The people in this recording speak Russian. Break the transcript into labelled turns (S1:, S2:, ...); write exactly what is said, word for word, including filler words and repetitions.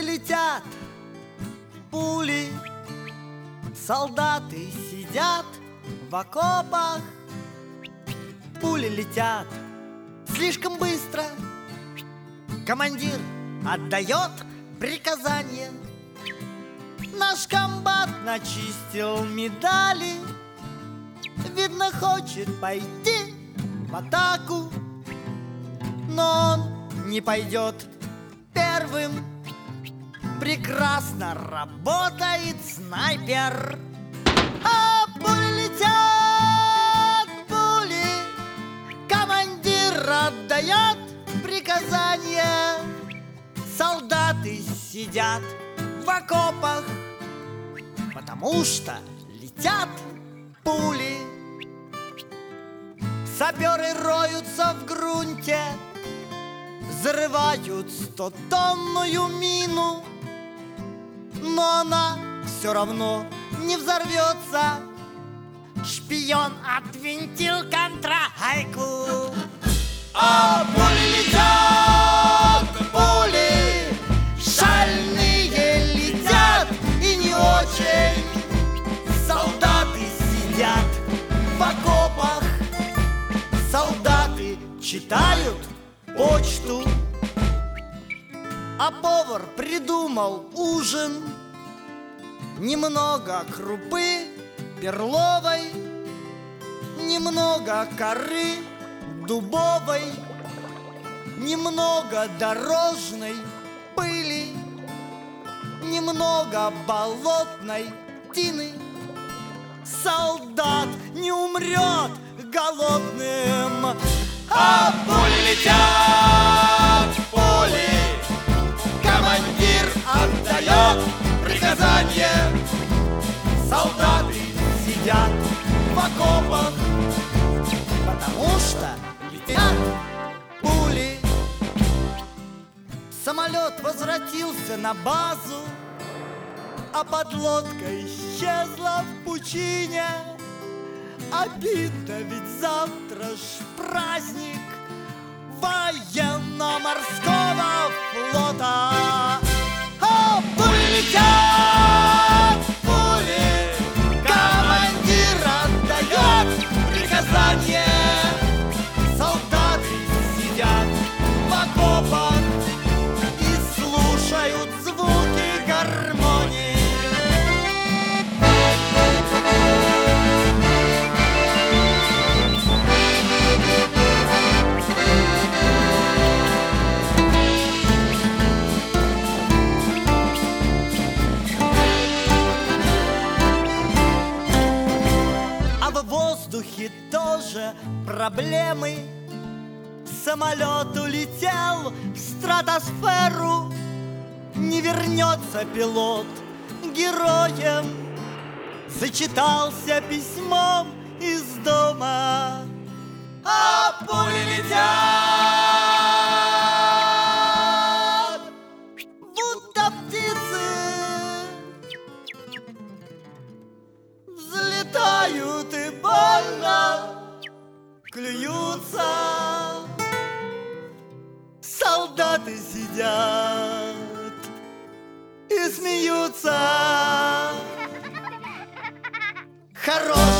S1: летят, пули, солдаты сидят в окопах. Пули летят слишком быстро. Командир отдает приказание. Наш комбат начистил медали. Видно, хочет пойти в атаку, но он не пойдет первым. Прекрасно работает снайпер. А пули летят, пули. Командир отдает приказания. Солдаты сидят в окопах, потому что летят пули. Саперы роются в грунте, взрывают стотонную мину, но она все равно не взорвется. Шпион отвинтил контрагайку. А пули летят, пули, шальные летят и не очень. Солдаты сидят в окопах, солдаты читают почту, а повар придумал ужин. Немного крупы перловой, немного коры дубовой, немного дорожной пыли, немного болотной тины. Солдат не умрет голодным. А пули летят, пули. Командир отдает приказание. Солдаты сидят в окопах, потому что летят пули. Самолет возвратился на базу, а подлодка исчезла в пучине. Обидно, ведь завтра ж праздник военно-морского флота. А пули летят, пули. Командир отдает приказание. Солдаты сидят в окопах и слушают звуки гармонии. В воздухе тоже проблемы. Самолет улетел в стратосферу. Не вернется пилот героем. Зачитался письмом из дома. А пули летят, будто птицы. Взлетают и больно клюются. Солдаты сидят и смеются. Хорош